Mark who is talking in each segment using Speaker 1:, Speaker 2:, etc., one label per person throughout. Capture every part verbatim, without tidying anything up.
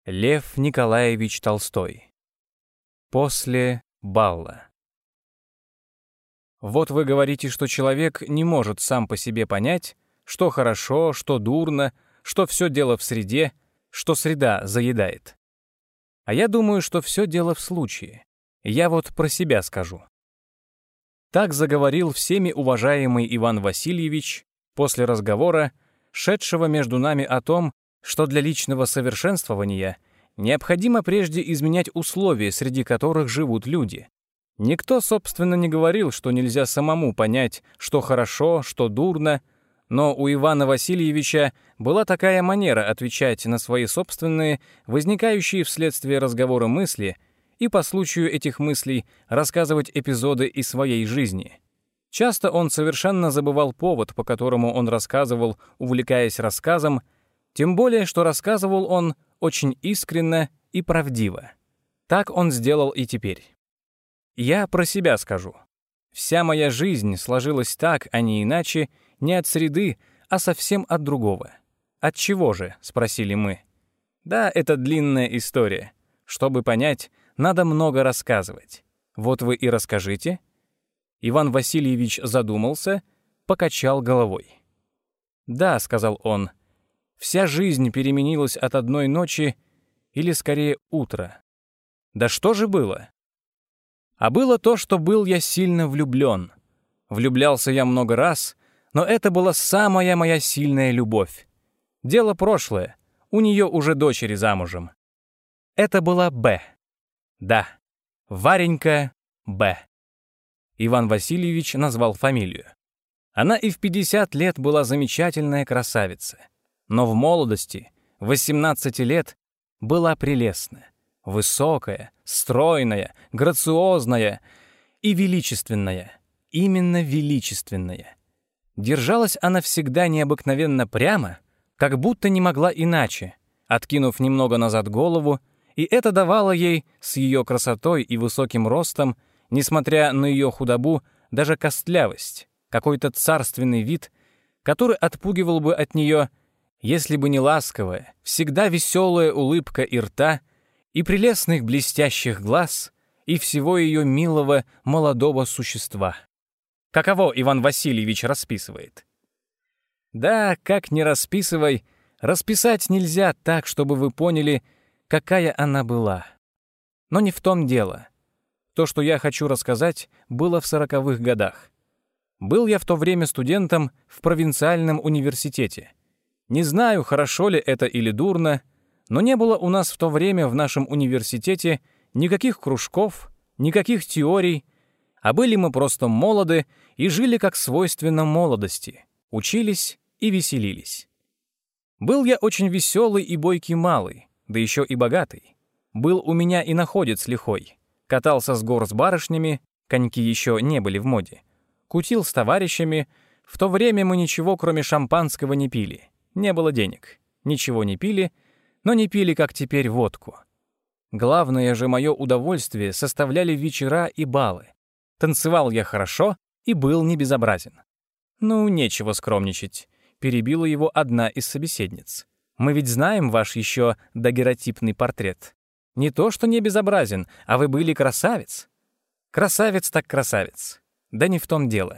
Speaker 1: Лев Николаевич Толстой. После балла. Вот вы говорите, что человек не может сам по себе понять, что хорошо, что дурно, что все дело в среде, что среда заедает. А я думаю, что все дело в случае. Я вот про себя скажу. Так заговорил всеми уважаемый Иван Васильевич после разговора, шедшего между нами о том, что для личного совершенствования необходимо прежде изменять условия, среди которых живут люди. Никто, собственно, не говорил, что нельзя самому понять, что хорошо, что дурно, но у Ивана Васильевича была такая манера отвечать на свои собственные, возникающие вследствие разговора мысли, и по случаю этих мыслей рассказывать эпизоды из своей жизни. Часто он совершенно забывал повод, по которому он рассказывал, увлекаясь рассказом, тем более, что рассказывал он очень искренно и правдиво. Так он сделал и теперь. Я про себя скажу. Вся моя жизнь сложилась так, а не иначе, не от среды, а совсем от другого. От чего же, спросили мы. Да, это длинная история. Чтобы понять, надо много рассказывать. Вот вы и расскажите. Иван Васильевич задумался, покачал головой. Да, сказал он, вся жизнь переменилась от одной ночи, или скорее утра. Да что же было? А было то, что был я сильно влюблен. Влюблялся я много раз, но это была самая моя сильная любовь. Дело прошлое, у нее уже дочери замужем. Это была Б. Да, Варенька Б. Иван Васильевич назвал фамилию. Она и в пятьдесят лет была замечательная красавица. Но в молодости, восемнадцати лет, была прелестна, высокая, стройная, грациозная и величественная. Именно величественная. Держалась она всегда необыкновенно прямо, как будто не могла иначе, откинув немного назад голову, и это давало ей с ее красотой и высоким ростом, несмотря на ее худобу, даже костлявость, какой-то царственный вид, который отпугивал бы от нее, если бы не ласковая, всегда веселая улыбка и рта, и прелестных блестящих глаз, и всего ее милого молодого существа. Каково Иван Васильевич расписывает? Да, как ни расписывай, расписать нельзя так, чтобы вы поняли, какая она была. Но не в том дело. То, что я хочу рассказать, было в сороковых годах. Был я в то время студентом в провинциальном университете. Не знаю, хорошо ли это или дурно, но не было у нас в то время в нашем университете никаких кружков, никаких теорий, а были мы просто молоды и жили как свойственно молодости, учились и веселились. Был я очень веселый и бойкий малый, да еще и богатый. Был у меня и находец лихой. Катался с гор с барышнями, коньки еще не были в моде. Кутил с товарищами. В то время мы ничего, кроме шампанского, не пили. Не было денег. Ничего не пили, но не пили, как теперь, водку. Главное же мое удовольствие составляли вечера и балы. Танцевал я хорошо и был не безобразен. Ну, нечего скромничать, перебила его одна из собеседниц. Мы ведь знаем ваш еще дагеротипный портрет. Не то, что не безобразен, а вы были красавец. Красавец так красавец. Да не в том дело.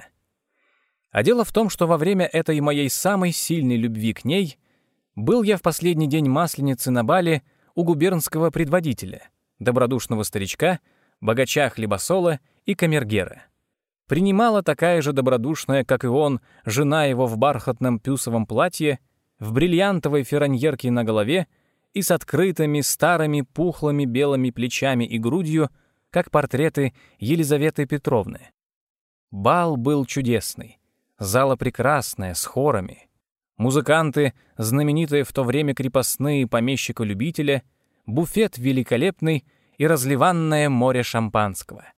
Speaker 1: А дело в том, что во время этой моей самой сильной любви к ней был я в последний день Масленицы на бале у губернского предводителя, добродушного старичка, богача-хлебосола и камергера. Принимала такая же добродушная, как и он, жена его в бархатном пюсовом платье, в бриллиантовой фероньерке на голове и с открытыми старыми пухлыми белыми плечами и грудью, как портреты Елизаветы Петровны. Бал был чудесный, зала прекрасная, с хорами. Музыканты, знаменитые в то время крепостные помещика-любителя, буфет великолепный и разливанное море шампанского.